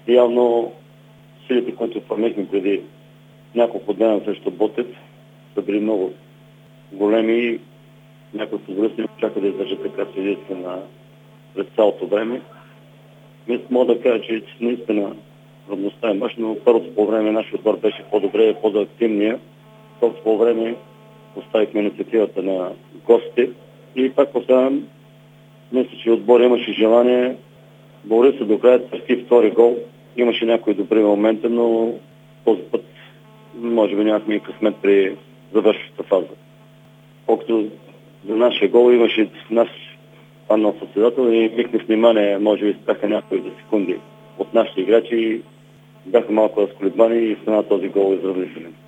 Явно силите, които промихме преди няколко дена срещу Ботев, са били много големи. Някои футболисти не чака да издържат така единствено през цялото време. Мога да кажа, че наистина трудността е мъж, но първото по време нашия отбор беше по-добре, по-активния. Второто по време оставихме инициативата на гостите. И пак поставям, мисля, че отбор имаше желание. Бори се до края, спасти втори гол. Имаше някои добри моменти, но този път може би нямахме и късмет при завършващата фаза. Колкото за нашия гол имаше наш паднал съседател и михме внимание, може би спяха някои за секунди от нашите играчи и бяха малко разколебани и стана този гол изравнителен.